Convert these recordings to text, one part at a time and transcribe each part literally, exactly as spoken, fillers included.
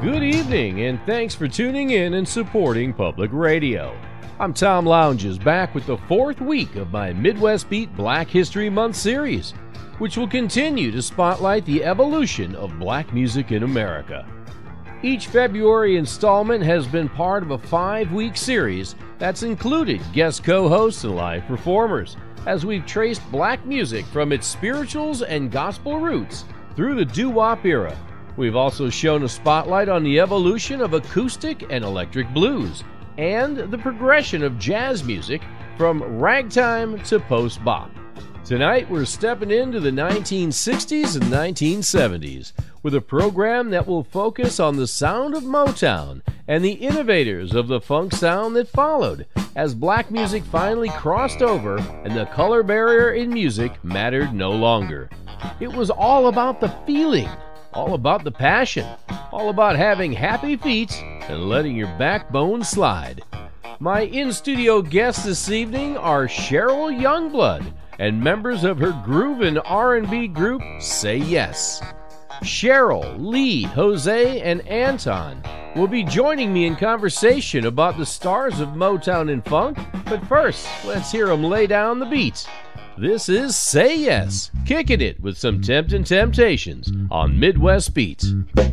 Good evening, and thanks for tuning in and supporting Public Radio. I'm Tom Lounges, back with the fourth week of my Midwest Beat Black History Month series, which will continue to spotlight the evolution of black music in America. Each February installment has been part of a five-week series that's included guest co-hosts and live performers, as we've traced black music from its spirituals and gospel roots through the doo-wop era. We've also shown a spotlight on the evolution of acoustic and electric blues, and the progression of jazz music from ragtime to post-bop. Tonight, we're stepping into the nineteen sixties and nineteen seventies with a program that will focus on the sound of Motown and the innovators of the funk sound that followed as black music finally crossed over and the color barrier in music mattered no longer. It was all about the feeling, all about the passion, all about having happy feet and letting your backbone slide. My in-studio guests this evening are Cheryl Youngblood and members of her groove and R and B group Say Yes. Cheryl, Lee, Jose, and Anton will be joining me in conversation about the stars of Motown and funk, but first, let's hear them lay down the beat. This is Say Yes, kicking it with some Temptin' Temptations on Midwest Beat.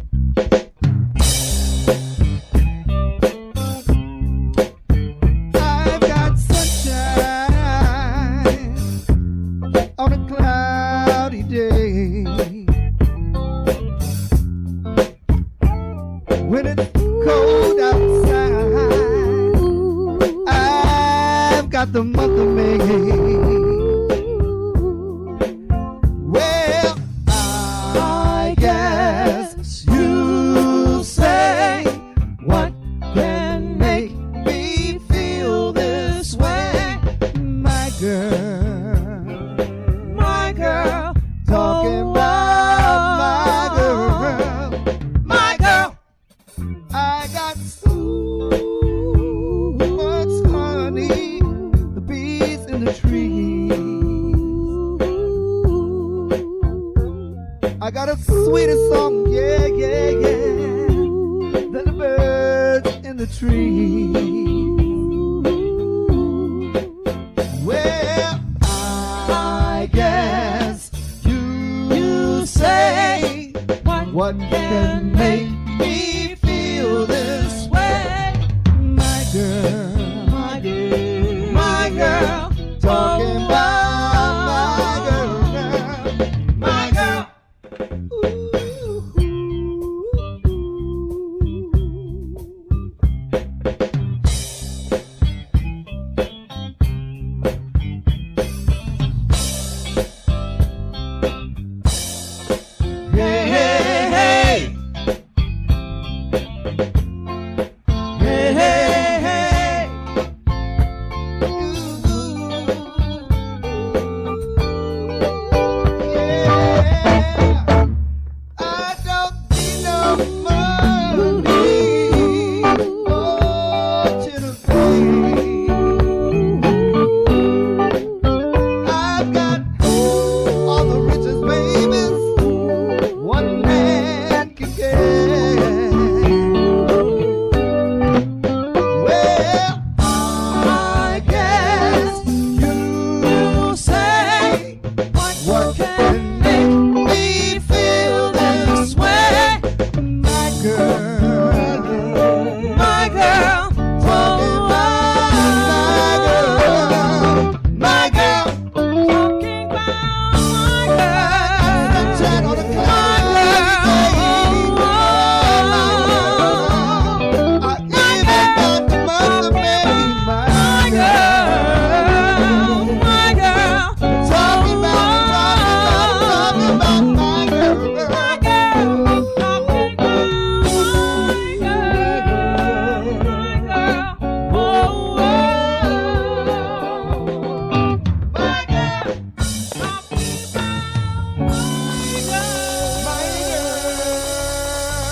When it's cold outside, I've got the month of May. Well, I guess you say, what can make me feel this way? My girl, my girl, talking about my girl, my girl. I got so much honey, the bees in the tree. I got a sweeter song, yeah, yeah, yeah, than the birds in the tree. Well, I guess you, you say, what, what can make me feel this way? My girl, my girl, my girl, talking about my girl, my girl. Ooh. Hey, hey, hey. Hey, hey, hey. Yeah. I don't need no money for you to pay. I've got all the riches, babies, one man can get. Well, I guess you say, what can make me feel this way? My girl, my girl, talking about my girl, talking about my girl, sunshine on the clouds, I even got the month of May, my girl, my girl, talking about, talking about, talking about my girl, my girl, talking about my girl, oh, oh, my girl, talking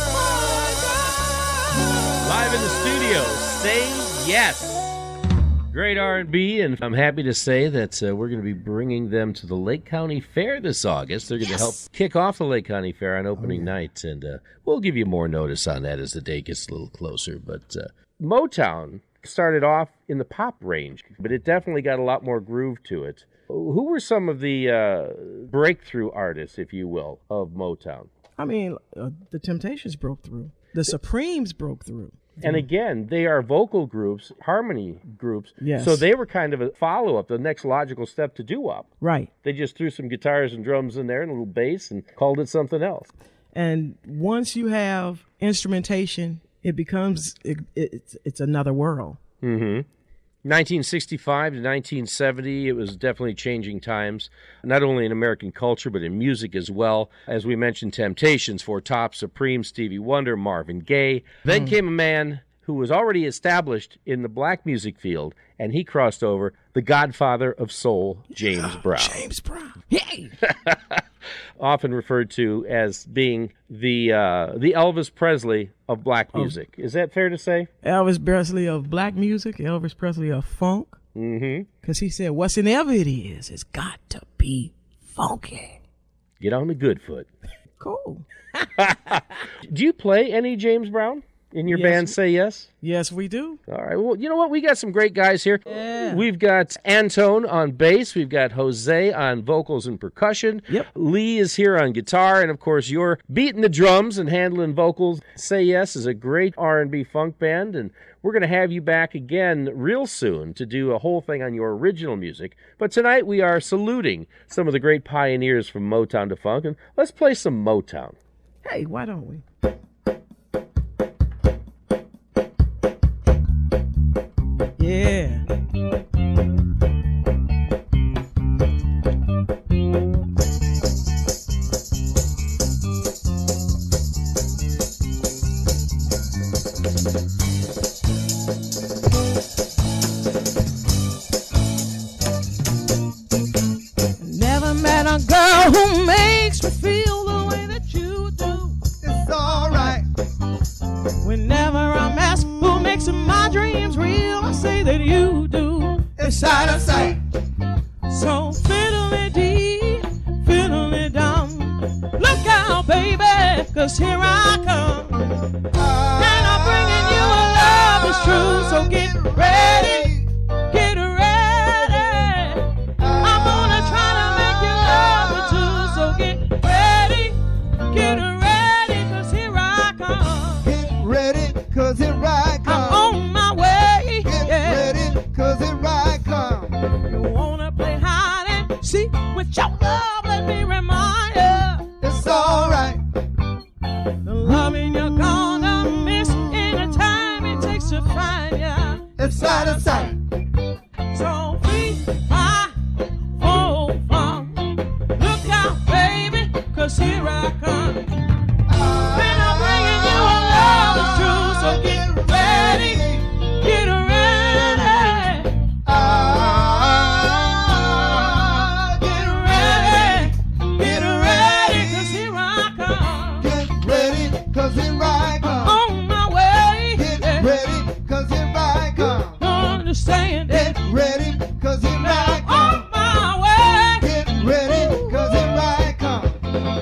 about my girl, my girl. Live in the studio, Say Yes. Great R and B, and I'm happy to say that uh, we're going to be bringing them to the Lake County Fair this August. They're going to Yes. help kick off the Lake County Fair on opening Oh, yeah. night, and uh, we'll give you more notice on that as the day gets a little closer. But uh, Motown started off in the pop range, but it definitely got a lot more groove to it. Who were some of the uh, breakthrough artists, if you will, of Motown? I mean, uh, the Temptations broke through. The Supremes broke through. And again, they are vocal groups, harmony groups. Yes. So they were kind of a follow-up, the next logical step to doo-wop. Right. They just threw some guitars and drums in there and a little bass and called it something else. And once you have instrumentation, it becomes it, it's it's another world. Mm-hmm. nineteen sixty-five to nineteen seventy, it was definitely changing times, not only in American culture, but in music as well. As we mentioned, Temptations, Four Tops, Supreme, Stevie Wonder, Marvin Gaye. Then came a man who was already established in the black music field, and he crossed over, the godfather of soul, James Brown. James Brown. Hey. Often referred to as being the uh, the Elvis Presley of black music. Is that fair to say? Elvis Presley of black music, Elvis Presley of funk. Mm-hmm. Because he said, whatsoever it is, it's got to be funky. Get on the good foot. Cool. Do you play any James Brown in your Yes. band, Say Yes? Yes, we do. All right. Well, you know what? We got some great guys here. Yeah. We've got Antone on bass. We've got Jose on vocals and percussion. Yep. Lee is here on guitar. And, of course, you're beating the drums and handling vocals. Say Yes is a great R and B funk band. And we're going to have you back again real soon to do a whole thing on your original music. But tonight we are saluting some of the great pioneers from Motown to funk. And let's play some Motown. Hey, why don't we? Yeah. Never met a girl who makes me feel the way that you do. It's alright. Whenever I'm asked who makes my dreams real, I say that you do. It's out of sight. So fiddle dee, fiddle dum. Look out, baby, cause here I come. And I'm bringing you a love that's true, so get ready, get ready. I'm gonna try to make you love me too, so get ready, get ready, cause here I come. Get ready, cause here I I'm come. on my way. Get yeah. ready, cause here I come. You wanna play hide and seek with your love? Let me remind you, It's alright. the loving you're gonna miss anytime it takes to find you. It's out of sight. So free my whole farm. Look out, baby, cause here I come. Then I'm bringing you a love that's true, so get ready, get ready, Ah, get ready, get ready, cause here I come. get ready, cause here I come. On my way, Get yeah. ready, cause here I come. Don't understand it. Get ready, cause here I come. On my way. Get ready, cause here I come.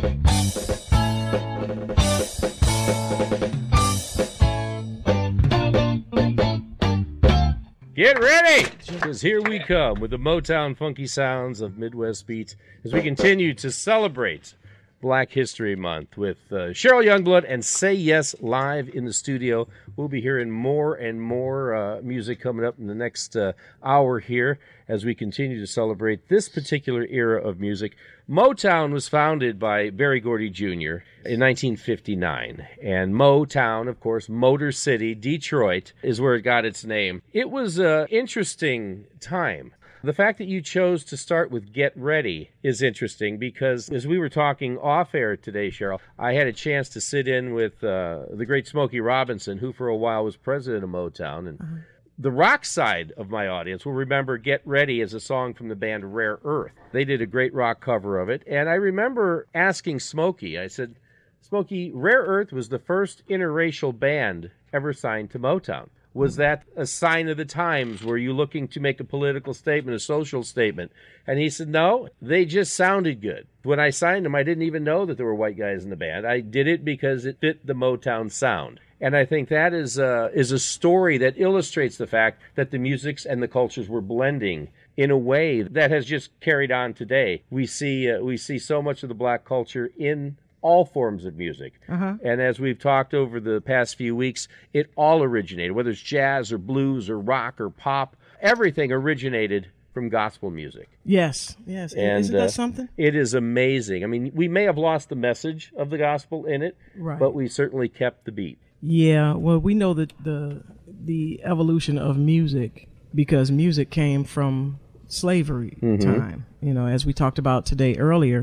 Get ready, because here we come with the Motown funky sounds of Midwest Beat as we continue to celebrate Black History Month with uh, Cheryl Youngblood and Say Yes live in the studio. We'll be hearing more and more uh, music coming up in the next uh, hour here as we continue to celebrate this particular era of music. Motown was founded by Berry Gordy Junior in nineteen fifty-nine. And Motown, of course, Motor City, Detroit, is where it got its name. It was an interesting time. The fact that you chose to start with Get Ready is interesting because as we were talking off air today, Cheryl, I had a chance to sit in with uh, the great Smokey Robinson, who for a while was president of Motown. And Uh-huh. the rock side of my audience will remember Get Ready as a song from the band Rare Earth. They did a great rock cover of it. And I remember asking Smokey, I said, Smokey, Rare Earth was the first interracial band ever signed to Motown. Was that a sign of the times? Were you looking to make a political statement, a social statement? And he said, no, they just sounded good. When I signed them, I didn't even know that there were white guys in the band. I did it because it fit the Motown sound. And I think that is a, is a story that illustrates the fact that the musics and the cultures were blending in a way that has just carried on today. We see uh, we see so much of the black culture in all forms of music. Uh-huh. And as we've talked over the past few weeks, it all originated, whether it's jazz or blues or rock or pop, everything originated from gospel music. Yes, yes. And, Isn't that uh, something? It is amazing. I mean, we may have lost the message of the gospel in it, Right. but we certainly kept the beat. Yeah, well, we know that the the evolution of music, because music came from slavery Mm-hmm. time. You know, as we talked about today earlier,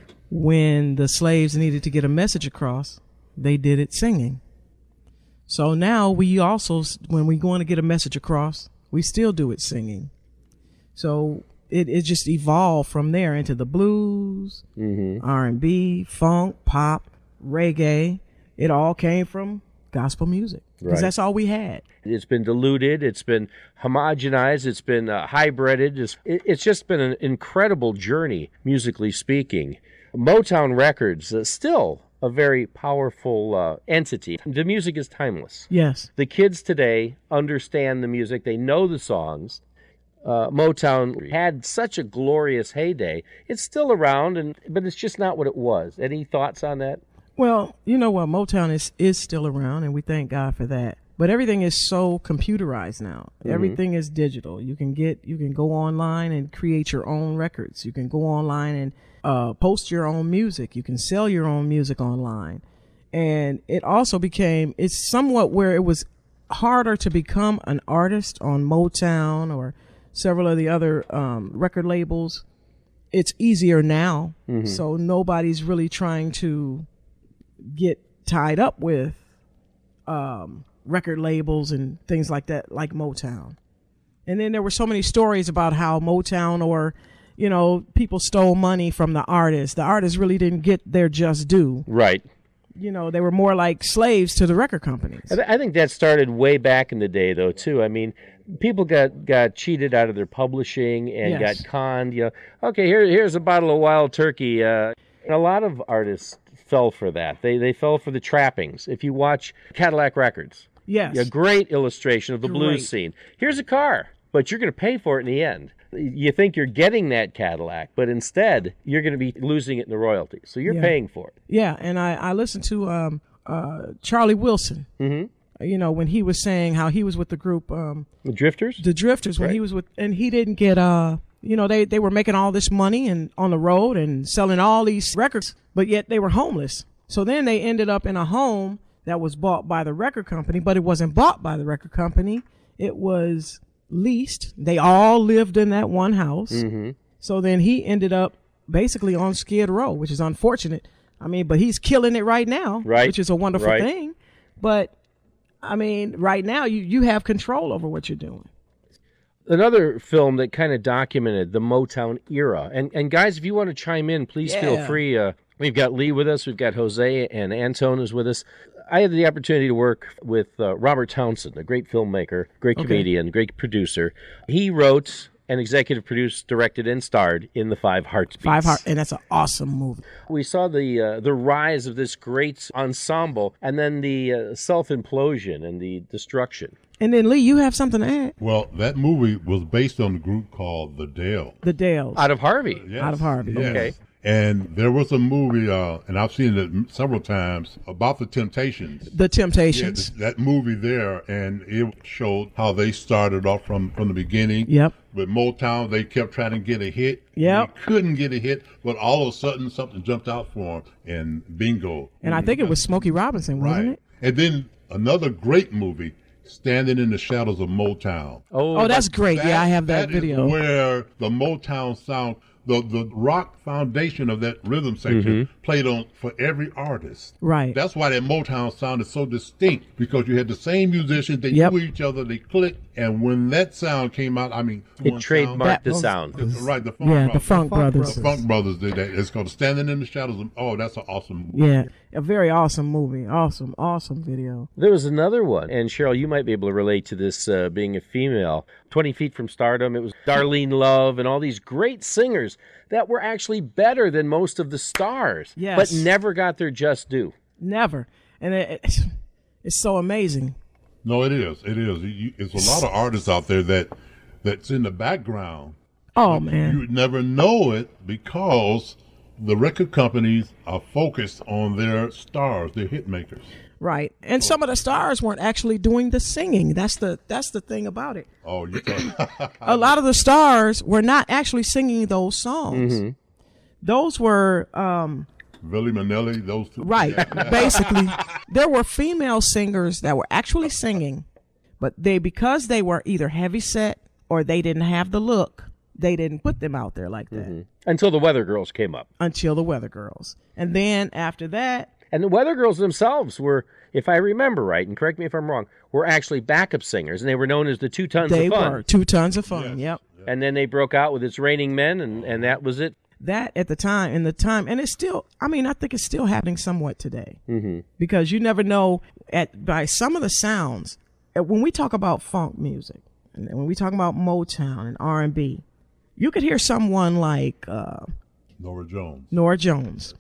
when the slaves needed to get a message across, they did it singing. So now we also, when we want to get a message across, we still do it singing. So it, it just evolved from there into the blues, Mm-hmm. R and B, funk, pop, reggae. It all came from gospel music, because Right. that's all we had. It's been diluted. It's been homogenized. It's been uh, hybrided. It's, it, it's just been an incredible journey, musically speaking. Motown Records, uh, still a very powerful uh, entity. The music is timeless. Yes. The kids today understand the music. They know the songs. Uh, Motown had such a glorious heyday. It's still around, and but it's just not what it was. Any thoughts on that? Well, you know what? Motown is, is still around, and we thank God for that. But everything is so computerized now. Mm-hmm. Everything is digital. You can get, you can go online and create your own records. You can go online and uh, post your own music. You can sell your own music online. And it also became, it's somewhat where it was harder to become an artist on Motown or several of the other um, record labels. It's easier now. Mm-hmm. So nobody's really trying to get tied up with um, record labels and things like that, like Motown. And then there were so many stories about how Motown, or, you know, people stole money from the artists. The artists really didn't get their just due. Right. You know, they were more like slaves to the record companies. I, th- I think that started way back in the day, though, too. I mean, people got, got cheated out of their publishing and Yes. got conned. You know, okay, here here's a bottle of Wild Turkey. Uh, and a lot of artists fell for that. They they fell for the trappings. If you watch Cadillac Records, Yes. a great illustration of the Great. blues scene. Here's a car, but you're going to pay for it in the end. You think you're getting that Cadillac, but instead you're going to be losing it in the royalties. So you're Yeah. paying for it. Yeah, and I, I listened to um, uh, Charlie Wilson, Mm-hmm. you know, when he was saying how he was with the group, um, The Drifters? the Drifters, when Right. he was with, and he didn't get, uh, you know, they, they were making all this money and on the road and selling all these records, but yet they were homeless. So then they ended up in a home that was bought by the record company, but it wasn't bought by the record company. It was leased. They all lived in that one house. Mm-hmm. So then he ended up basically on Skid Row, which is unfortunate. I mean, but he's killing it right now, Right. which is a wonderful Right. thing. But I mean, right now you, you have control over what you're doing. Another film that kind of documented the Motown era. And and guys, if you want to chime in, please feel Yeah. free. Uh, we've got Lee with us. We've got Jose and Antone is with us. I had the opportunity to work with uh, Robert Townsend, a great filmmaker, great Okay. comedian, great producer. He wrote and executive produced, directed, and starred in The Five Heartbeats. Five Heart, and that's an awesome movie. We saw the uh, the rise of this great ensemble, and then the uh, self-implosion and the destruction. And then Lee, you have something to add? Well, that movie was based on a group called The Dale. The Dales. Out of Harvey. Yes, Out of Harvey. yes. Okay. And there was a movie, uh, and I've seen it several times, about the Temptations. The Yeah, Temptations. th- that movie there, and it showed how they started off from, from the beginning. Yep. With Motown, they kept trying to get a hit. Yep. They couldn't get a hit, but all of a sudden something jumped out for them, and bingo. And I think it was Smokey Robinson, wasn't Right. it? And then another great movie, Standing in the Shadows of Motown. Oh, that's great. That- yeah, I have that, that is video. where the Motown sound the, the rock foundation of that rhythm section Mm-hmm. played on for every artist. Right. That's why that Motown sounded so distinct, because you had the same musicians, they Yep. knew each other, they clicked, and when that sound came out, I mean, It one trademarked sound- the was- sound. It's right, the Funk Yeah, the Brothers. Funk Brothers. The Funk Brothers did that. It's called Standing in the Shadows. Of, oh, that's an awesome movie. Yeah, a very awesome movie. Awesome, awesome video. There was another one, and Cheryl, you might be able to relate to this uh, being a female. twenty Feet from Stardom, it was Darlene Love and all these great singers that were actually better than most of the stars, Yes. but never got their just due. Never. And it, it's, it's so amazing. No, it is. It is. You- It's a lot of artists out there that that's in the background. Oh, man. You would never know it because the record companies are focused on their stars, their hit makers. Right. And some of the stars weren't actually doing the singing. That's the that's the thing about it. Oh, you talking? A lot of the stars were not actually singing those songs. Those were um, Billy Manelli, those two. right. Yeah. Basically, there were female singers that were actually singing, but they because they were either heavy set or they didn't have the look, they didn't put them out there like that Until the Weather Girls came up. until the Weather Girls. And then after that, And the Weather Girls themselves were, if I remember right, and correct me if I'm wrong, were actually backup singers, and they were known as the Two Tons they of Fun. were two tons of fun. Yep. And then they broke out with It's Raining Men, and, and that was it. That at the time, in the time, and it's still, I mean, I think it's still happening somewhat today. Mm-hmm. Because you never know, at by some of the sounds, uh, when we talk about funk music, and when we talk about Motown and R and B, you could hear someone like uh, Nora Jones. Nora Jones.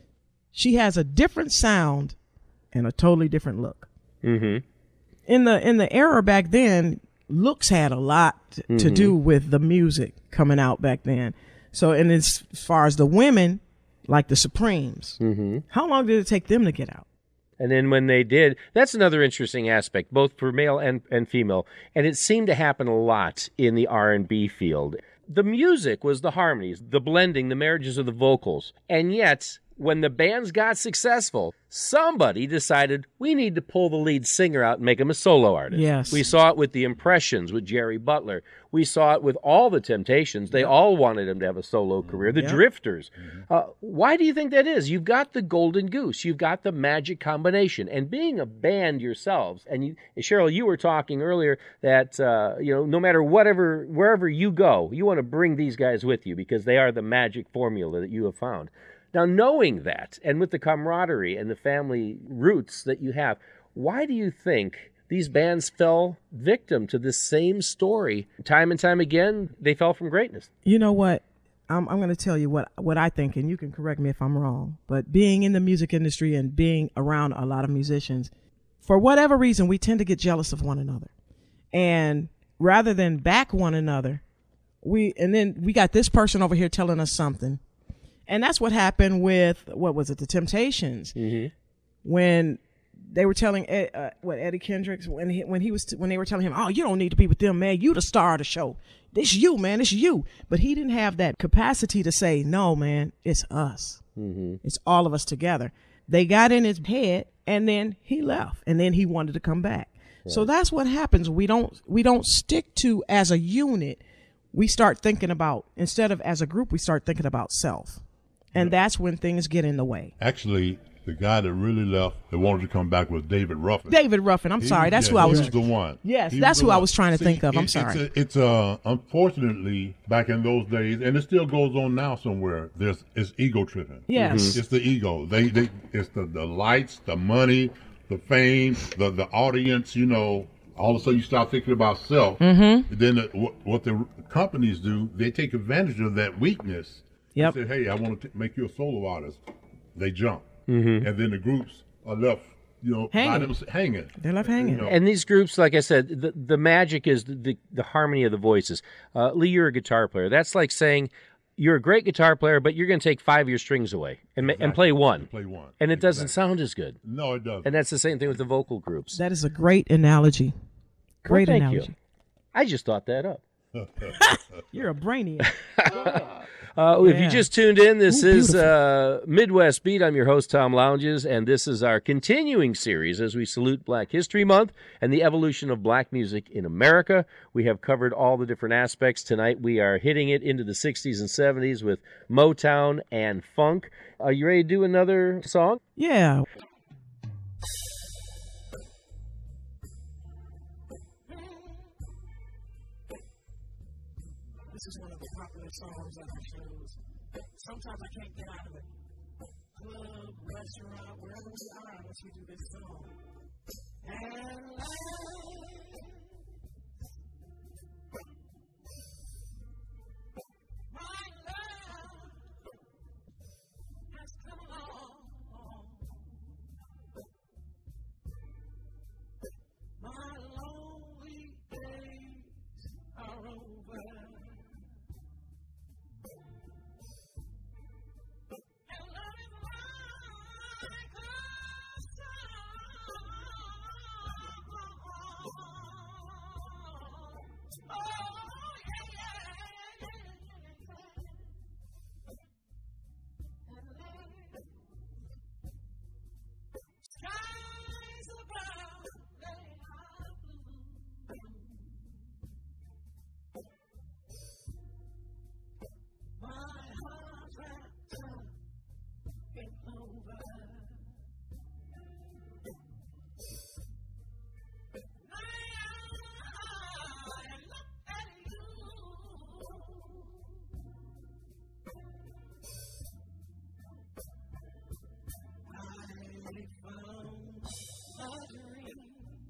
She has a different sound and a totally different look. Mm-hmm. In the in the era back then, looks had a lot t- to do with the music coming out back then. So, and as far as the women, like the Supremes, Mm-hmm. how long did it take them to get out? And then when they did, that's another interesting aspect, both for male and, and female. And it seemed to happen a lot in the R and B field. The music was the harmonies, the blending, the marriages of the vocals. And yet, when the bands got successful, somebody decided we need to pull the lead singer out and make him a solo artist. Yes. We saw it with the Impressions, with Jerry Butler. We saw it with all the Temptations. They all wanted him to have a solo career. The Yep. Drifters. Uh, why do you think that is? You've got the golden goose. You've got the magic combination. And being a band yourselves, and you, Cheryl, you were talking earlier that uh, you know, no matter whatever, wherever you go, you want to bring these guys with you because they are the magic formula that you have found. Now, knowing that, and with the camaraderie and the family roots that you have, why do you think these bands fell victim to this same story? Time and time again, they fell from greatness. You know what? I'm, I'm going to tell you what, what I think, and you can correct me if I'm wrong. But being in the music industry and being around a lot of musicians, for whatever reason, we tend to get jealous of one another. And rather than back one another, we and then we got this person over here telling us something. And that's what happened with, what was it, the Temptations, Mm-hmm. when they were telling Ed, uh, what Eddie Kendricks when he when he was when they were telling him, "Oh, you don't need to be with them, man. You the star of the show. This you, man. It's you." But he didn't have that capacity to say, "No, man. It's us. Mm-hmm. It's all of us together." They got in his head, and then he left, and then he wanted to come back. So that's what happens. We don't we don't stick to as a unit. We start thinking about, instead of as a group, we start thinking about self. And that's when things get in the way. Actually, the guy that really left that wanted to come back was David Ruffin. David Ruffin, I'm He- sorry. That's yeah, who I he was. was the one. Yes, He that's the who I one. was trying to See, think of. I'm it- sorry. It's, a, it's uh, unfortunately back in those days, and it still goes on now somewhere. There's it's ego tripping. Yes. It's the ego. They they it's the, the lights, the money, the fame, the the audience. You know, all of a sudden you start thinking about self. Mm-hmm. Then the, what, what the companies do, they take advantage of that weakness. Yep. They say, hey, I want to make you a solo artist. They jump, Mm-hmm. and then the groups are left, you know, by Hanging. them, hanging. They're left hanging. You know, And these groups, like I said, the, the magic is the, the, the harmony of the voices. Uh, Lee, you're a guitar player. That's like saying you're a great guitar player, but you're going to take five of your strings away and, ma- and play one. play one, And it doesn't Exactly. sound as good. No, it doesn't. And that's the same thing with the vocal groups. That is a great analogy. Great Well, thank analogy. you. I just thought that up. You're a brainiac. Uh, If you Yeah. just tuned in, this Ooh, is beautiful. uh, Midwest Beat. I'm your host, Tom Lounges, and this is our continuing series as we salute Black History Month and the evolution of black music in America. We have covered all the different aspects. Tonight we are hitting it into the sixties and seventies with Motown and funk. Are you ready to do another song? Yeah. This is one of the popular songs on our shows. Sometimes I can't get out of it. Club, restaurant, wherever we are, unless we do this song. And life, my love has come along. My lonely days are over. And love is like a song. Oh, yeah, yeah, yeah, yeah. And life, skies above, they are blue. My heart wrapped up in clover. I look at you. I found a dream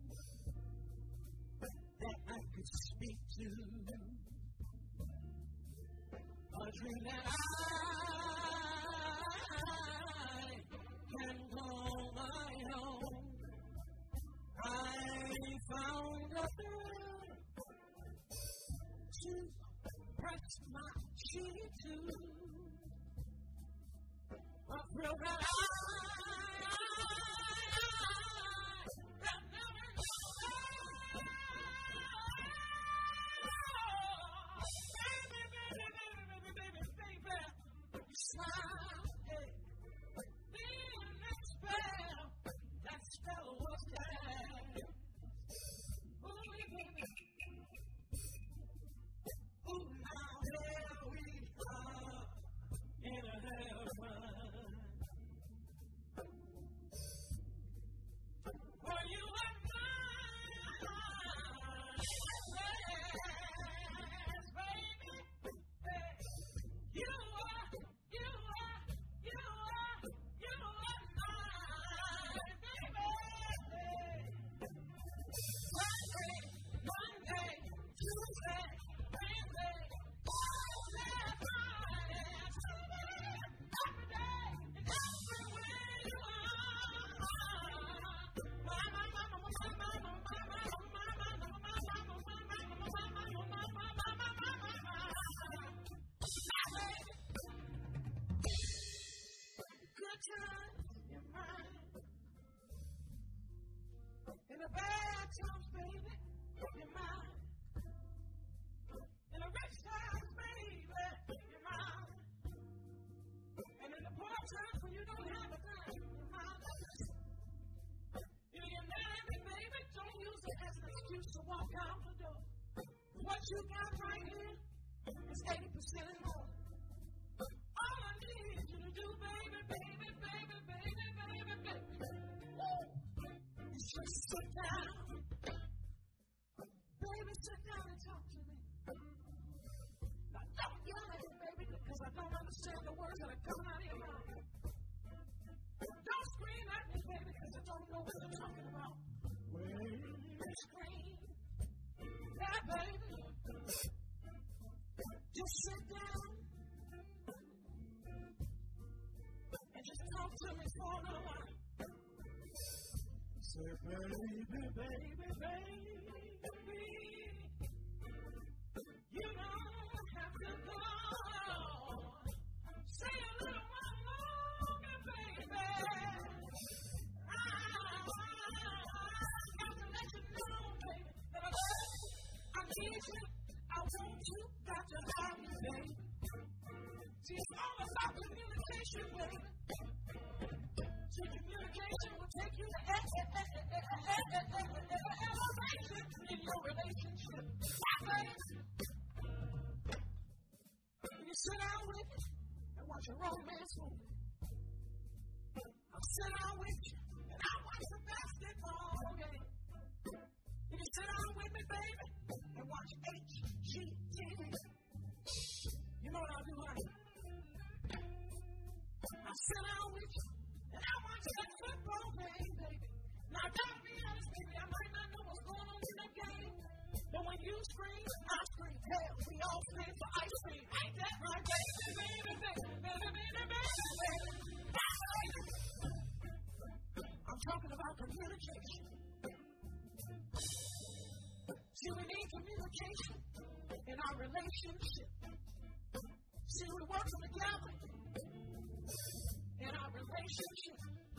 that I could speak to. A dream that I can call my own. I found a thrill to press my cheek to. A thrill that I have never known. Baby, baby, baby, baby, baby, smile, hey. Then that spell, that spell was there. Ooh, baby. Ooh, now here we are in a heaven. For you and I, yes, baby. You are, you are, you are, you are mine, baby. One day, one day, Tuesday, Wednesday, Thursday, Friday, Saturday, every day, and everywhere you are. Good times in mine. In the bad times, baby, you're mine. In the rich times, baby, you're mine. And in the poor times when you don't have a dime, you're mine. You get mad at me, baby, don't use it as an excuse to walk out the door. What you got right here is eighty percent and more. All I need you to do, baby, baby, baby, baby, baby, baby, is just sit down. Baby, sit down and talk to me. Now, don't yell at me, baby, because I don't understand the words that are coming out of your mouth. Don't scream at me, baby, because I don't know what you're talking about. Well, scream. Yeah, baby. Just sit down and just talk to me for a little while. Say, baby, baby, baby, you don't have to go. Say a little while longer, baby. I got to let you know, baby, that I love you, I need you, I want relationship, baby. See, communication will take you to elevation in your relationship. Baby. You sit down with me and watch a romance movie. I'll sit down with you and I'll watch a basketball game. You sit down with me, baby, and watch H G T V. You know what I'll do, honey? I'll sit down with you and I'll watch that football game, baby. Now, gotta be honest, baby, I might not know what's going on in that game, but when you scream, I scream. Hell, we all scream for ice cream. Ain't that right, baby? Baby, baby, baby, baby, baby, baby. I'm talking about communication. See, we need communication in our relationship. See, we're working together in our relationship.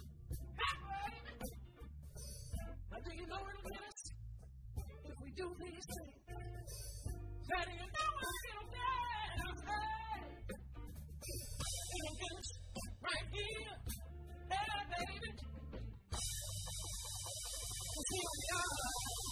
Now, do you know what it is? If we do these things, that you know what it'll get. It'll get us right here. Hey, baby. Here we are.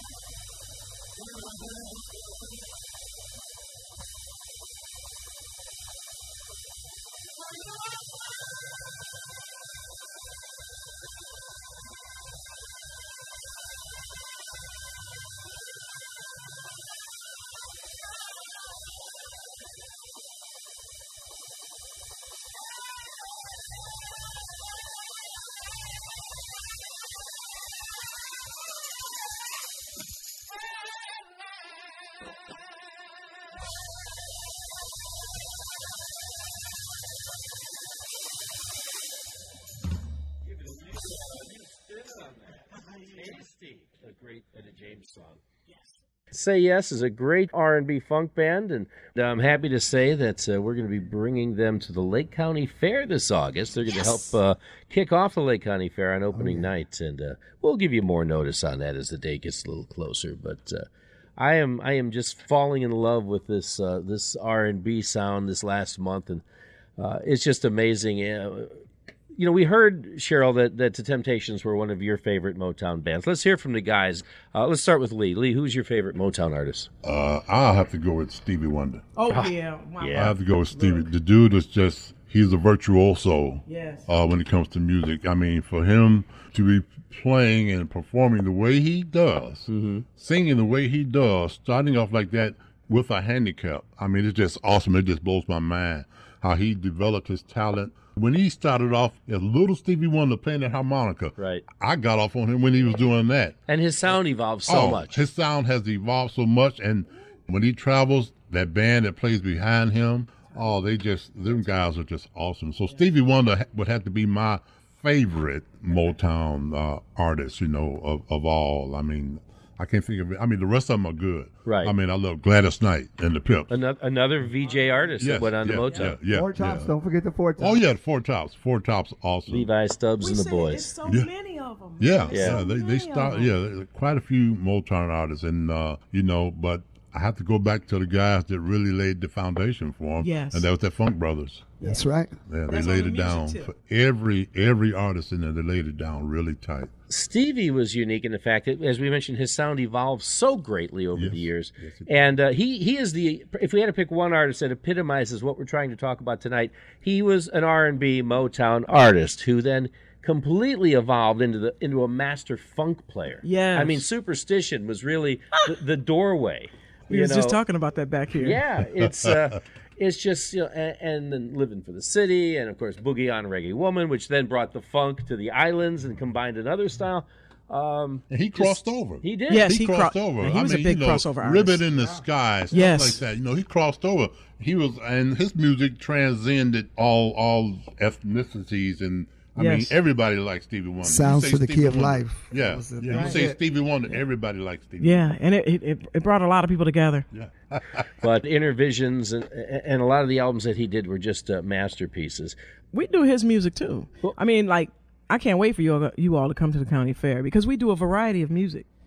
A great Etta James song. Yes. Say Yes is a great R and B funk band, and I'm happy to say that uh, we're going to be bringing them to the Lake County Fair this August. They're going Yes. to help uh, kick off the Lake County Fair on opening oh, yeah. night, and uh, we'll give you more notice on that as the day gets a little closer. But uh, I am I am just falling in love with this uh, this R and B sound this last month, and uh, it's just amazing. Uh, You know, we heard, Cheryl, that, that the Temptations were one of your favorite Motown bands. Let's hear from the guys. Uh, let's start with Lee. Lee, who's your favorite Motown artist? Uh, I'll have to go with Stevie Wonder. Oh, yeah. Wow. Yeah. I have to go with Stevie. The dude is just, he's a virtuoso Yes. uh, when it comes to music. I mean, for him to be playing and performing the way he does, Mm-hmm. singing the way he does, starting off like that with a handicap, I mean, it's just awesome. It just blows my mind how he developed his talent. When he started off as little Stevie Wonder playing the harmonica, Right. I got off on him when he was doing that. And his sound evolved so oh, much. His sound has evolved so much, and when he travels, that band that plays behind him, oh, they just, them guys are just awesome. So Stevie Wonder ha- would have to be my favorite Motown uh, artist, you know, of, of all. I mean, I can't think of it. I mean, the rest of them are good. Right. I mean, I love Gladys Knight and the Pips. Another, another V J artist Yes, that went on yeah, to Motown. Yeah, yeah, Four Tops, yeah. don't forget the Four Tops. Oh, yeah, the Four Tops. Four Tops, awesome. Levi Stubbs We and the said boys. It's so Yeah. many of them. Yeah, Yeah. yeah, they they Many start. of 'em. Yeah, there- quite a few Motown artists, and uh, you know, but I have to go back to the guys that really laid the foundation for them. Yes. and that was the Funk Brothers. That's right. Yeah, they That's laid on it the down music for tip. every every artist in there. They laid it down really tight. Stevie was unique in the fact that, as we mentioned, his sound evolved so greatly over Yes, the years. yes, it and uh, he he is the, if we had to pick one artist that epitomizes what we're trying to talk about tonight, he was an R and B Motown artist who then completely evolved into the into a master funk player. Yes. I mean, Superstition was really the, the doorway. We you was just know. talking about that back here. Yeah, it's uh, it's just, you know, and, and then Living for the City, and of course Boogie on Reggae Woman, which then brought the funk to the islands and combined another style. Um, And he crossed over. he did. Yes. he, he crossed cro- over. and he I was a mean, big you know, crossover artist. Ribbon in the Sky, stuff Yes. like that. You know, he crossed over. He was, and his music transcended all all ethnicities, and I mean, Yes. everybody likes Stevie Wonder. You Sounds say for the Stevie key of Wonder- life. Yeah, That was the- yeah. You Right. say Stevie Wonder, everybody likes Stevie. Yeah, and it, it, it, it brought a lot of people together. Wonder. Yeah. But Intervisions and and a lot of the albums that he did were just uh, masterpieces. We do his music too. Well- I mean, like, I can't wait for you all, you all to come to the county fair because we do a variety of music.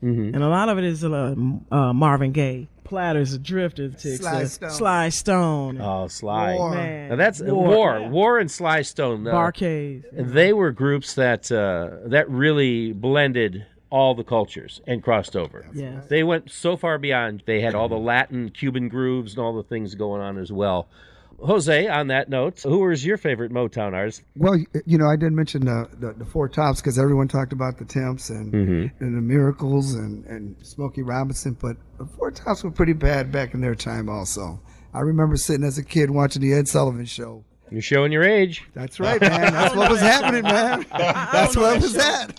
and a lot of it is uh, uh, Marvin Gaye. Platters, Drifters, Sly uh, Stone. Sly Stone, Oh, Sly. War. man, Now that's War, War. yeah. War and Sly Stone. Uh, Barcades. They were groups that uh, that really blended all the cultures and crossed over. Yes. They went so far beyond. They had all the Latin, Cuban grooves and all the things going on as well. Jose, on that note, who was your favorite Motown artist? Well, y- you know, I did mention the, the, the Four Tops because everyone talked about the Temps and, Mm-hmm. and the Miracles and, and Smokey Robinson, but the Four Tops were pretty bad back in their time also. I remember sitting as a kid watching the Ed Sullivan Show. You're showing your age. That's right, man. That's what was happening, man. That's what was at.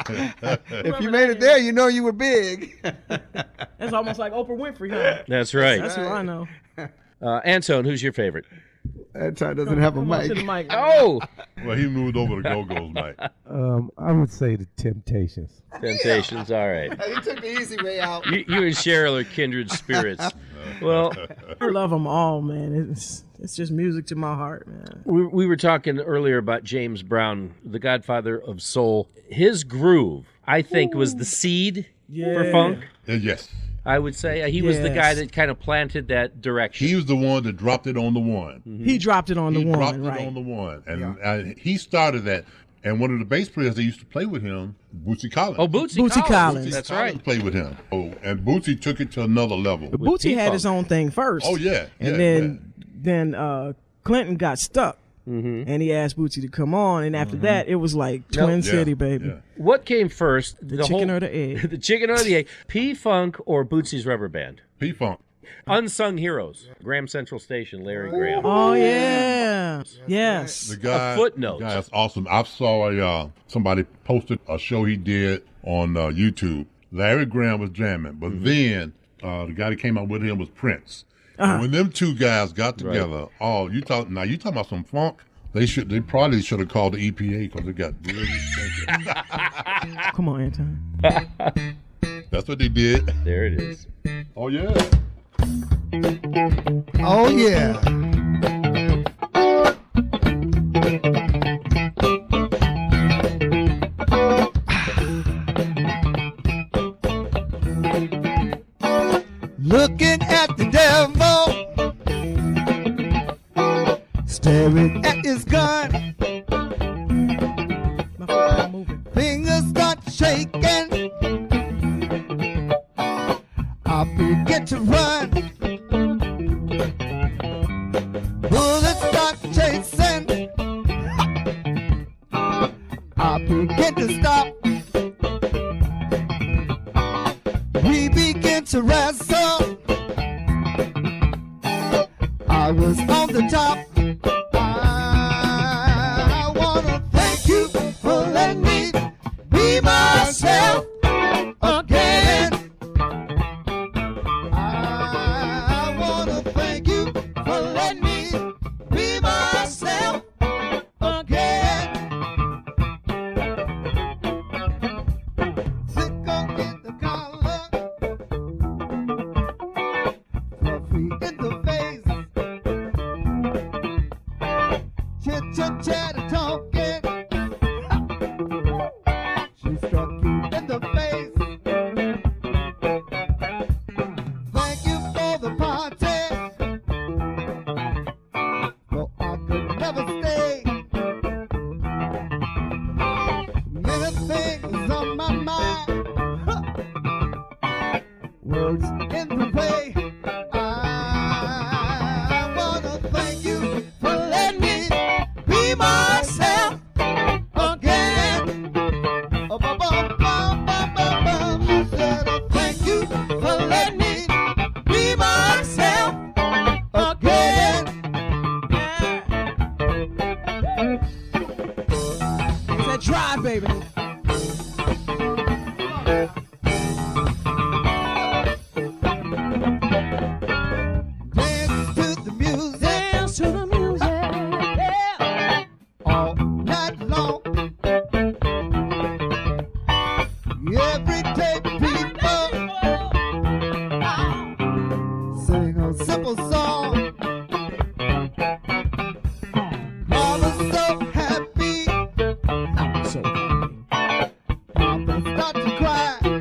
If you made it there, you know you were big. That's almost like Oprah Winfrey, huh? That's right. That's who I know. Uh, Antone, who's your favorite? That time doesn't have a Come on to the mic. mic. Oh, Well, he moved over to Go-Go's, Mike. Um, I would say the Temptations. Temptations. All right. He took the easy way out. You, you and Cheryl are kindred spirits. Well, I love them all, man. It's it's just music to my heart, man. we, we were talking earlier about James Brown, the godfather of soul. His groove, I think, was the seed for Yeah. funk. Uh, yes. I would say he was the guy Yes. that kind of planted that direction. He was the one that dropped it on the one. He dropped it on He the dropped one, it right? on the one. And uh, he started that. And one of the bass players that used to play with him, Bootsy Collins. oh, Bootsy, Bootsy Collins. Collins. That's Collins right. played with him. Oh, and Bootsy took it to another level. But Bootsy had P-Funk. his own thing first. Oh, yeah. And yeah, then then uh, Clinton got stuck, and he asked Bootsy to come on. And after that, it was like Twin yeah. City, Yeah, baby. yeah. What came first? The, chicken or the egg? the chicken or the egg? P-Funk or Bootsy's Rubber Band? P-Funk. Unsung heroes. Graham Central Station, Larry Graham. Oh yeah, yes. The guy, A footnote. The guy is awesome. I saw a uh, somebody posted a show he did on uh, YouTube. Larry Graham was jamming, but Mm-hmm. then uh, the guy that came out with him was Prince. Uh-huh. And when them two guys got together, oh, you talk now. You talking about some funk? They should. They probably should have called the E P A because they got really stinking. Come on, Anton. That's what they did. There it is. Oh yeah. Oh, yeah. Looking at the devil, staring at his gun, My foot not moving. fingers start shaking. I begin to run. Bullets start chasing. I begin to stop. We begin to wrestle. I was on the top. I wanna thank you for letting me be myself again. I wanna thank you for letting me be myself again. Sicker in the collar, fluffy in the face, chit chit chatter talking. She struck you in the face. Thank you for the party. Well, I could never stay. Many things on my mind. Huh. Words in the way. I wanna thank you for letting me be myself again. Oh, ba, ba, ba, ba, ba, ba. I said, oh, thank you for letting me be myself again. It's that drive, baby. Dance to the music Dance to the music. Yeah. all night long. Everyday people sing a simple song. Mama's so happy, So Papa start to cry.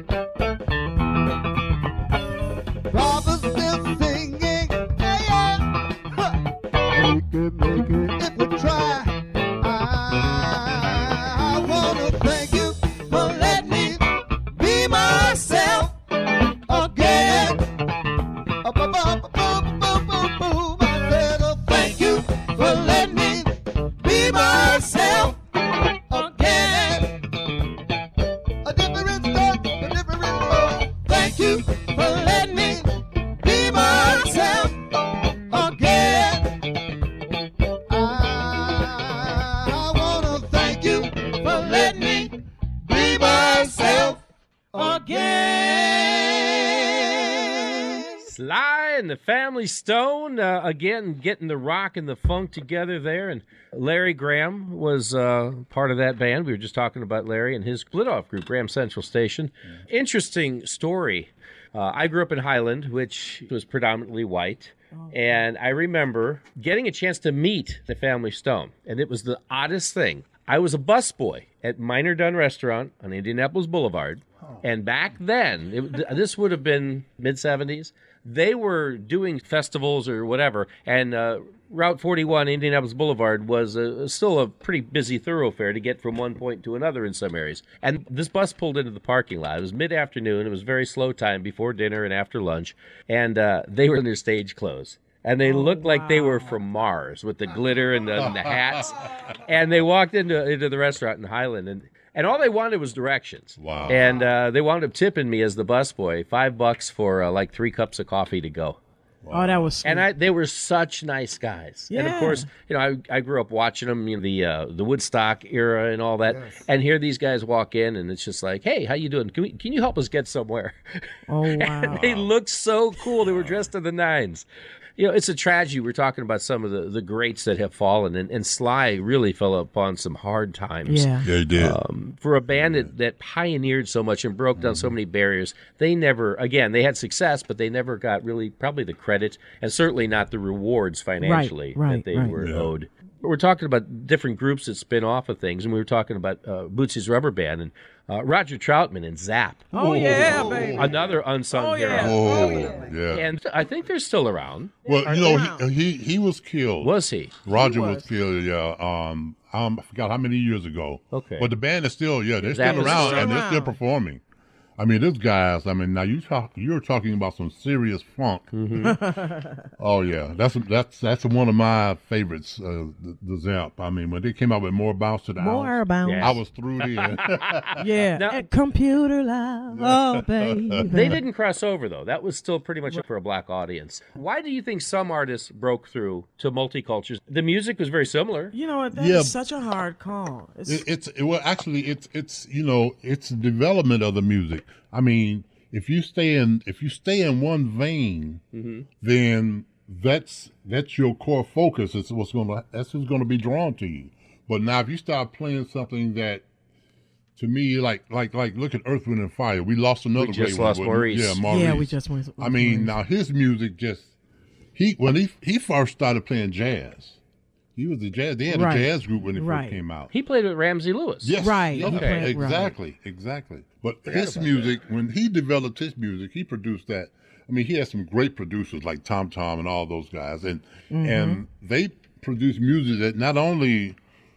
and the Family Stone, uh, again, getting the rock and the funk together there. And Larry Graham was uh, part of that band. We were just talking about Larry and his split-off group, Graham Central Station. Interesting story. Uh, I grew up in Highland, which was predominantly white. And I remember getting a chance to meet the Family Stone. And it was the oddest thing. I was a busboy at Minor Dunn Restaurant on Indianapolis Boulevard. And back then, it, this would have been mid-seventies, they were doing festivals or whatever. And uh, Route forty-one, Indianapolis Boulevard, was a, still a pretty busy thoroughfare to get from one point to another in some areas. And this bus pulled into the parking lot. It was mid-afternoon. It was very slow time before dinner and after lunch. And uh, they were in their stage clothes. And they looked like they were from Mars with the glitter and the, and the hats. And they walked into into the restaurant in Highland, and, and all they wanted was directions. Wow. And uh, they wound up tipping me as the busboy five bucks for uh, like three cups of coffee to go. Oh, that was sweet. And I, they were such nice guys. And of Yeah. course, you know, I, I grew up watching them, you know, the uh, the Woodstock era and all that. And here these guys walk in, and it's just like, hey, how you doing? Can we, can you help us get somewhere? Oh, wow. And they looked so cool. They were dressed to the nines. You know, it's a tragedy. We're talking about some of the, the greats that have fallen, and, and Sly really fell upon some hard times. Yeah. Yeah, he did. Um, for a band that, that pioneered so much and broke down so many barriers, they never, again, they had success, but they never got really probably the credit and certainly not the rewards financially right, that they right. were Yeah. owed. We're talking about different groups that spin off of things, and we were talking about uh, Bootsy's Rubber Band and uh, Roger Troutman and Zapp, Oh, yeah, baby. another unsung Oh, hero. yeah. oh, yeah. yeah. And I think they're still around. Well, Are you they know, around? he, he he was killed. Was he? Roger He was. was. killed, yeah. Um, um, I forgot how many years ago. Okay. But the band is still, yeah, they're Zapp still is around, still and they're still around. performing. I mean, those guys. I mean, now you talk, you're talking about some serious funk. Oh yeah, that's that's that's one of my favorites. Uh, the, the Zapp. I mean, when they came out with More Bounce to the More House, bounce. Yeah. I was through there. Yeah. Now- At Computer Love. Oh, baby. They didn't cross over, though. That was still pretty much for a black audience. Why do you think some artists broke through to multicultures? The music was very similar. You know what? That is Yeah. such a hard call. It's, It, it's it, well, actually, it's it's you know, it's the development of the music. I mean, if you stay in if you stay in one vein, then that's that's your core focus. It's what's going to that's who's going to be drawn to you. But now, if you start playing something that, to me, like like like look at Earth, Wind and Fire. We lost another We just great lost one. with- Maurice. Yeah, Maurice. yeah, we just went. I mean, now his music just he when he he first started playing jazz. He was a jazz. They had Right. a jazz group when it Right. first came out. He played with Ramsey Lewis. Yes. Right, Yeah, he played- right. exactly. Exactly. But his music, when he developed his music, he produced that. I mean, he had some great producers like Tom Tom and all those guys, and and they produced music that not only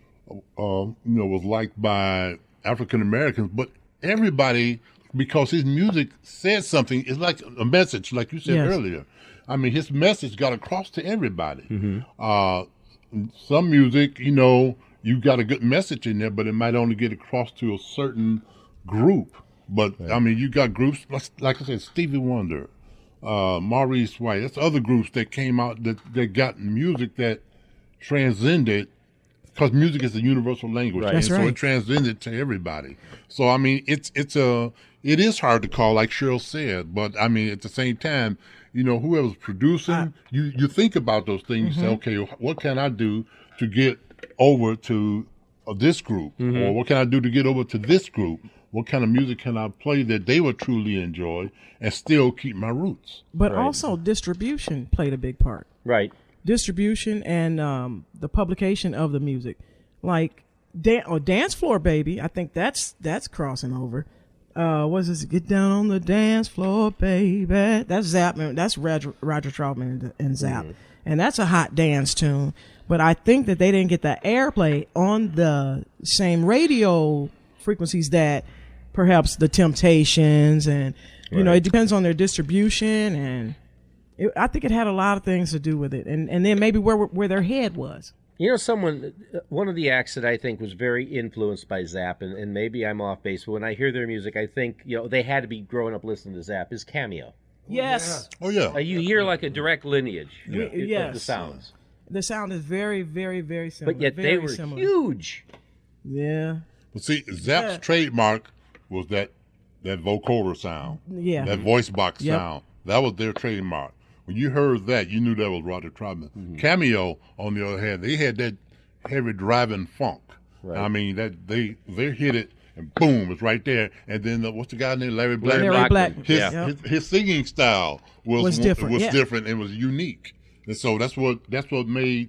uh, you know was liked by African Americans, but everybody, because his music said something. It's like a message, like you said Yes. earlier. I mean, his message got across to everybody. Uh, some music, you know, you got a good message in there, but it might only get across to a certain group. But I mean, you got groups like, like I said, Stevie Wonder, uh, Maurice White. That's other groups that came out that, that got music that transcended, because music is a universal language, Right. and That's so right. it transcended to everybody. So I mean, it's it's a it is hard to call, like Cheryl said, but I mean, at the same time, you know, whoever's producing, you you think about those things. You say, okay, what can I do to get over to uh, this group, or what can I do to get over to this group? What kind of music can I play that they would truly enjoy and still keep my roots? But Right. also distribution played a big part. Right. Distribution and um, the publication of the music, like dan- or Dance Floor Baby. I think that's that's crossing over. Uh, what's this? Get down on the dance floor, baby. That's Zapp. That's Roger, Roger Troutman and, and Zapp, and that's a hot dance tune. But I think that they didn't get the airplay on the same radio frequencies that perhaps the Temptations, and you know, it depends on their distribution, and it, I think it had a lot of things to do with it, and and then maybe where where their head was. You know, someone, one of the acts that I think was very influenced by Zapp, and, and maybe I'm off base, but when I hear their music, I think, you know, they had to be growing up listening to Zapp, is Cameo. Yes, Oh yeah, Uh, you hear like a direct lineage Yeah. of the Yes. sounds. the sound is very, very, very similar. But yet very they were similar. huge. Yeah, but see, Zapp's Yeah. trademark was that that vocoder sound, yeah. that voice box Yep. sound. That was their trademark. when you heard that, you knew that was Roger Troutman. Mm-hmm. Cameo, on the other hand, they had that heavy driving funk. Right. I mean, that they they hit it and boom, it's right there. And then the, what's the guy named Larry Black? Larry Black. His, Yeah. his his singing style was Was different, Was yeah. different. It was unique, and so that's what that's what made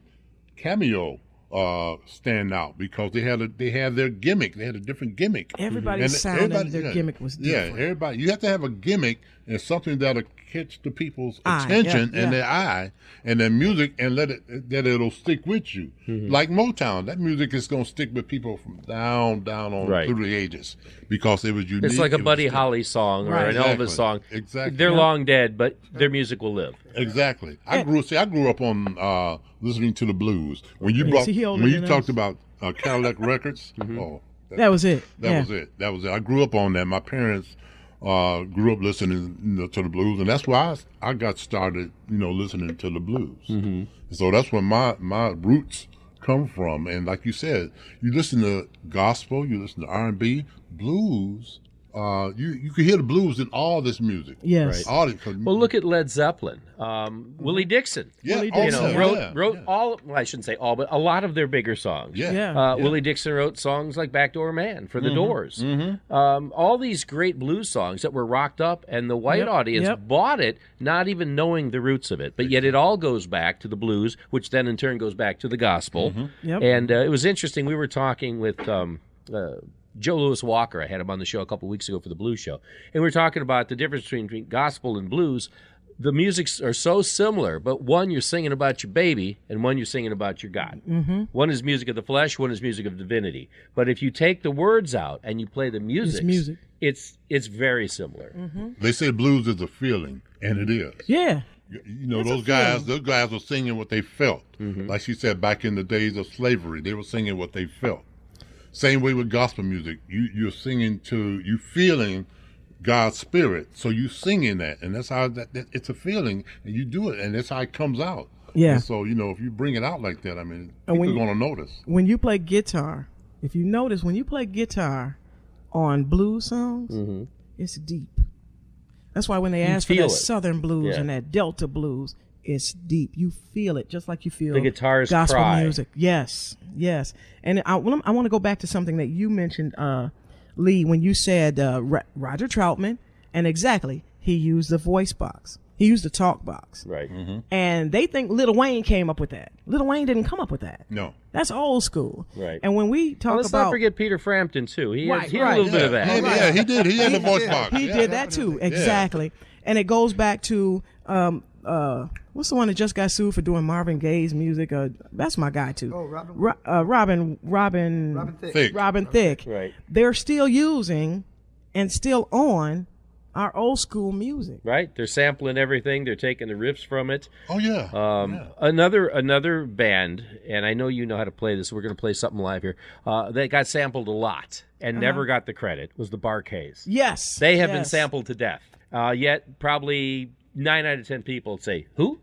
Cameo uh, stand out, because they had a they had their gimmick. They had a different gimmick. Everybody's And sound everybody- and their yeah, gimmick was Yeah, different. everybody. You have to have a gimmick and something that'll catch the people's Eye, attention yeah, and yeah. their eye and their music, and let it that it'll stick with you. Like Motown, that music is gonna stick with people from down down on Right. through the ages, because it was unique. It's like a it was Buddy stick- Holly song or Right. an Exactly. Elvis song. Exactly. They're Yeah. long dead, but their music will live. Exactly. I grew see. I grew up on uh, listening to the blues. When you Yeah, brought see, he older when you than talked us. about uh, Cadillac Records, oh, That was it. That yeah. was it. That was it. I grew up on that. My parents uh, grew up listening, you know, to the blues, and that's why I, I got started, you know, listening to the blues. Mm-hmm. So that's where my my roots come from. And like you said, you listen to gospel, you listen to R and B, blues. Uh, you you can hear the blues in all this music. Yes. All this, Well, look at Led Zeppelin. Um, Willie Dixon. yeah, Willie oh, You Dixon, know, yeah, wrote yeah, wrote yeah. all. Well, I shouldn't say all, but a lot of their bigger songs. Yeah. Yeah. Uh, Yeah. Willie Dixon wrote songs like "Backdoor Man" for the Mm-hmm. Doors. Um, all these great blues songs that were rocked up, and the white Yep, audience yep. bought it, not even knowing the roots of it. But yet, it all goes back to the blues, which then in turn goes back to the gospel. Mm-hmm. Yep. And uh, it was interesting. We were talking with. Um, uh, Joe Louis Walker. I had him on the show a couple weeks ago for the blues show, and we were talking about the difference between, between gospel and blues. The musics are so similar, but one you're singing about your baby, and one you're singing about your God. Mm-hmm. One is music of the flesh, one is music of divinity. But if you take the words out and you play the music, music. it's it's very similar. They say blues is a feeling, and it is. Yeah. You you know, It's a those guys, feeling. those guys were singing what they felt. Like she said, back in the days of slavery, they were singing what they felt. Same way with gospel music. You, you're singing to, you feeling God's spirit. So you singing that, and that's how that, that it's a feeling, and you do it, and that's how it comes out. Yeah. And so, you know, if you bring it out like that, I mean, And people when are you- going to notice. When you play guitar, if you notice, when you play guitar on blues songs, it's deep. That's why when they ask for feel that it. Southern blues Yeah. and that Delta blues, it's deep. You feel it just like you feel The guitars gospel cry. music. Yes, yes. And I, I want to go back to something that you mentioned, uh, Lee, when you said uh, Ro- Roger Troutman, and exactly, he used the voice box. He used the talk box. Right. And they think Lil Wayne came up with that. Lil Wayne didn't come up with that. No. That's old school. Right. And when we talk Well, let's about not forget Peter Frampton too. He Right, had, he had right. a little bit of Yeah, that. yeah, he did. He had the voice did. box. he Yeah. did that too. Exactly. And it goes back to um uh what's the one that just got sued for doing Marvin Gaye's music? Uh, that's my guy too. Oh, Robin- Ro- uh, Robin Robin Robin Thicke. Thick. Robin Thicke. Right. They're still using and still on our old school music. Right. They're sampling everything. They're taking the riffs from it. Oh, yeah. Um, yeah. Another another band, and I know you know how to play this. So we're going to play something live here. Uh, that got sampled a lot and never got the credit. Was the Bar-Kays. Yes. They have been yes. sampled to death. Uh, yet probably nine out of ten people say who?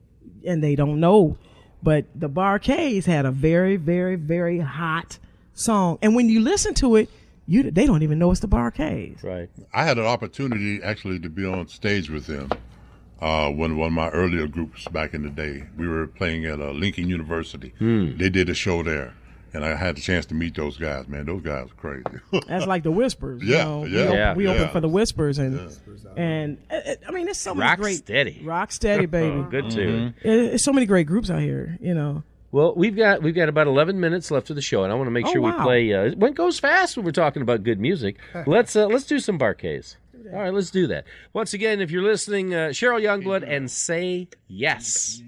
And they don't know. But the Bar-Kays had a very, very, very hot song. And when you listen to it, you they don't even know it's the Bar-Kays. Right. I had an opportunity actually to be on stage with them. Uh, when one of my earlier groups back in the day, we were playing at uh, Lincoln University. They did a show there, and I had the chance to meet those guys. Man, those guys are crazy. That's like the Whispers. You Yeah, know? yeah, We, op- Yeah. we opened yeah. for the Whispers, and and uh, uh, I mean, there's so many Rock great steady. rock steady, baby. Good tune. Uh, There's so many great groups out here. You know. Well, we've got we've got about eleven minutes left of the show, and I want to make Oh, sure we wow. play. Uh, it goes fast when we're talking about good music. let's uh, let's do some Bar-Kays. All right, let's do that. Once again, if you're listening, uh, Cheryl Youngblood and Say Yes.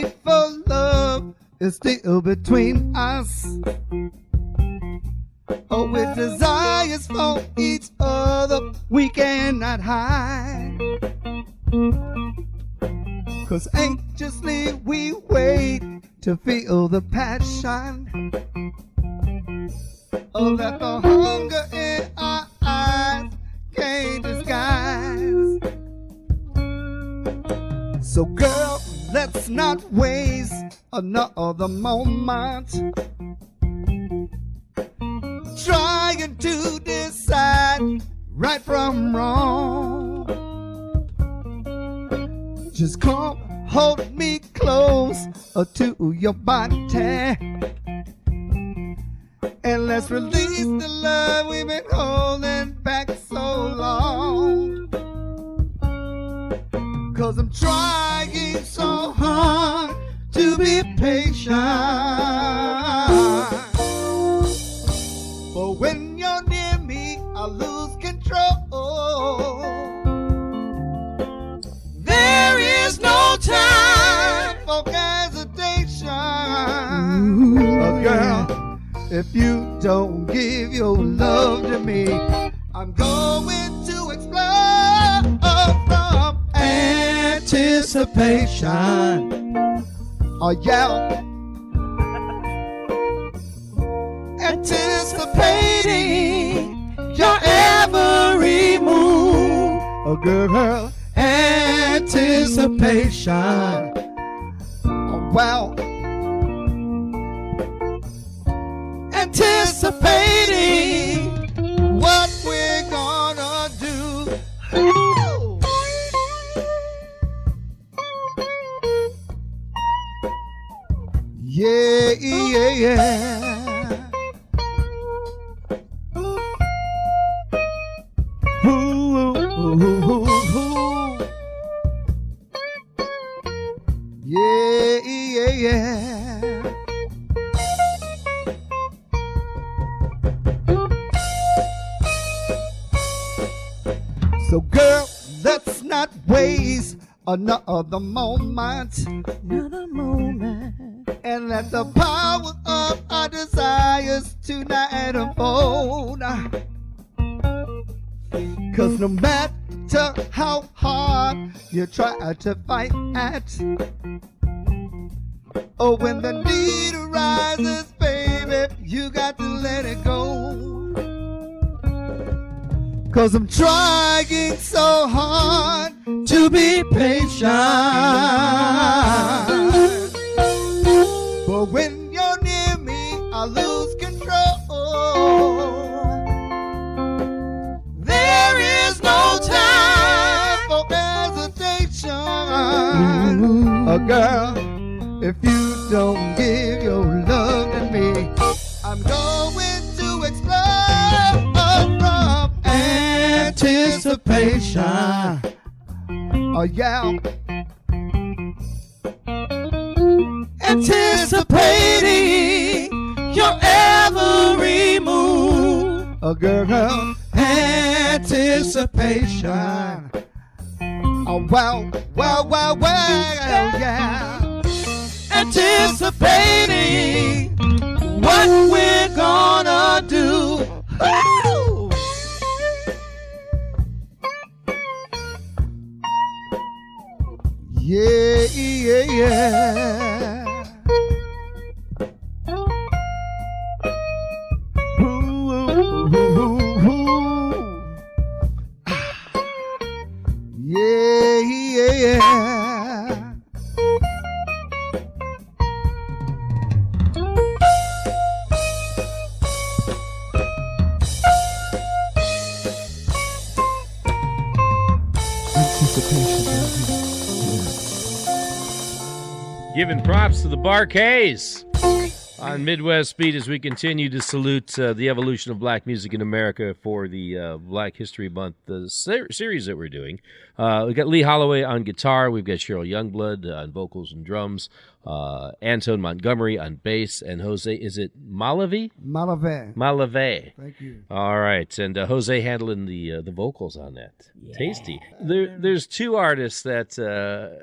need for love is still between us. Oh, with desires for each other we cannot hide. 'Cause anxiously we wait to feel the passion. Oh, that the hunger in our eyes can't disguise. So girl, let's not waste another moment trying to decide right from wrong. Just come hold me close uh, to your body, and let's release the love we've been holding back so long. 'Cause I'm trying so hard to be patient, but when you're near me I lose control. There is no time for hesitation. Oh, girl, if you don't give your love to me, I'm going to explode from anticipation. Oh, yeah. Anticipating your every move. Oh, girl, anticipation. Oh, wow. Anticipating what we're gonna do. Ooh. Yeah, yeah, yeah. Ooh, ooh, ooh, ooh, ooh. Yeah, yeah, yeah. So girl, let's not waste another moment. Another moment. And let the power of our desires tonight unfold. 'Cause no matter how hard you try to fight at, oh, when the need arises, baby, you got to let it go. 'Cause I'm trying so hard to be patient, but when you're near me, I lose control. There is no time for hesitation. Oh, girl, if you don't give your love to me, I'm going to explode from anticipation. Oh, yeah. Anticipating your every move. Oh, girl, anticipation. Oh, wow, wow, wow, wow, yeah. Anticipating what we're gonna do. Ooh. Yeah, yeah, yeah. Ooh, ooh, ooh, ooh, ooh. Yeah, yeah, yeah. Giving props to the Bar-Kays on Midwest Beat as we continue to salute uh, the evolution of black music in America for the uh, Black History Month the ser- series that we're doing. Uh, we've got Lee Holloway on guitar. We've got Cheryl Youngblood uh, on vocals and drums. Uh, Antone Montgomery on bass. And Jose, is it Malave? Malave. Malave. Thank you. All right. And uh, Jose handling the uh, the vocals on that. Yeah. Tasty. There, there's two artists that... Uh,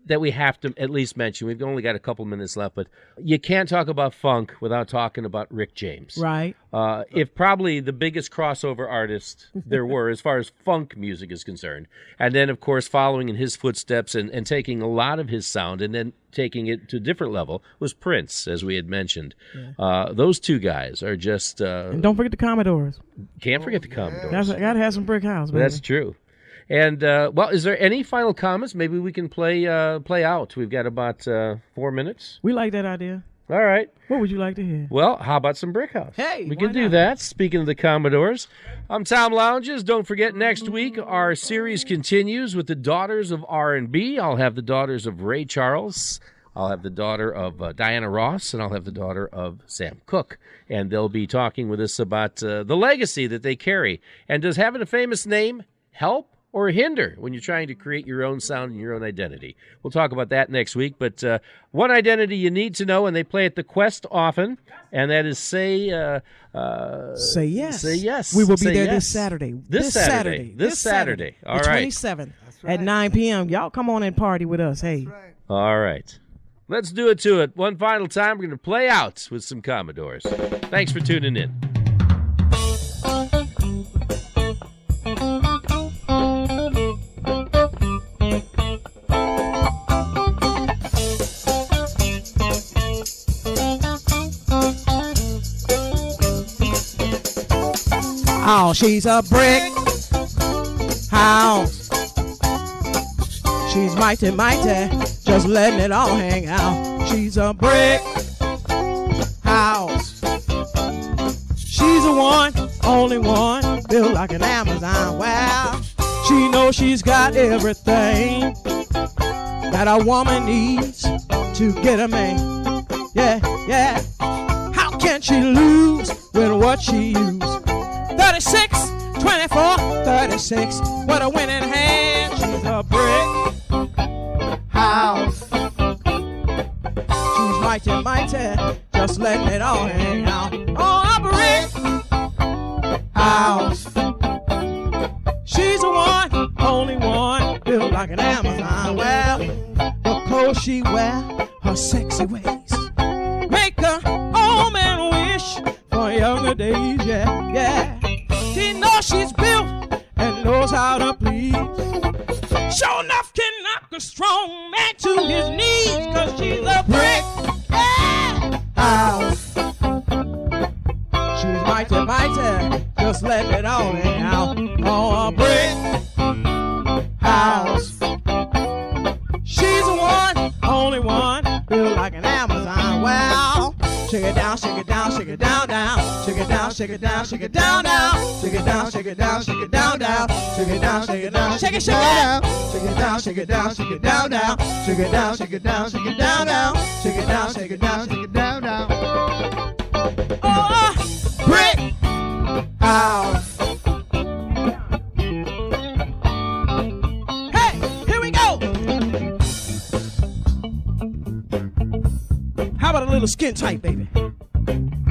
that we have to at least mention. We've only got a couple minutes left, but you can't talk about funk without talking about Rick James. Right. Uh, if probably the biggest crossover artist there were as far as funk music is concerned. And then, of course, following in his footsteps and, and taking a lot of his sound and then taking it to a different level was Prince, as we had mentioned. Yeah. Uh, those two guys are just... Uh, and don't forget the Commodores. Can't forget the Commodores. Gotta, gotta have some brick house, man. That's true. And, uh, well, is there any final comments? Maybe we can play uh, play out. We've got about uh, four minutes. We like that idea. All right. What would you like to hear? Well, how about some Brick House? Hey, we why can do not? that. Speaking of the Commodores, I'm Tom Lounges. Don't forget, next week our series continues with the Daughters of R and B. I'll have the daughters of Ray Charles. I'll have the daughter of uh, Diana Ross, and I'll have the daughter of Sam Cooke. And they'll be talking with us about uh, the legacy that they carry. And does having a famous name help or hinder when you're trying to create your own sound and your own identity? We'll talk about that next week. But uh, one identity you need to know, and they play at the Quest often, and that is say uh, uh, Say yes. Say yes. We will be Say there yes. this Saturday. This Saturday. This Saturday. All the right. twenty-seventh at nine p.m. Y'all come on and party with us. Hey. All right. Let's do it to it. One final time, we're going to play out with some Commodores. Thanks for tuning in. Oh, she's a brick house. She's mighty, mighty, just letting it all hang out. She's a brick house. She's the one, only one, built like an Amazon. Well, she knows she's got everything that a woman needs to get a man. Yeah, yeah. How can she lose with what she used? thirty-six, twenty-four, thirty-six, with a winning hand. She's a brick house. She's mighty, mighty, just letting it all hang out. Oh, a brick house. She's the one, only one, built like an Amazon. Well, the clothes she wear, her sexy ways, make a old man wish for younger days. Yeah, yeah. She knows she's built and knows how to please. Sure enough can knock a strong man to his knees, cause she's a brick house. She's mighty, mighty, just let it all hang out. Oh, a brick house. She's the one, only one, built like an Amazon. Well, shake it down, shake it down, shake it down, down. Shake it down, shake it down, shake it down, down. Shake it down, shake it down, shake it down, down. Shake it down, shake it down, shake it, shake it down. Shake it down, shake it down, shake it down, down. Shake it down, shake it down, shake it down, down. Shake it down, shake it down, shake it down, down. Oh, brick house. Hey, here we go. How about a little skin tight, baby?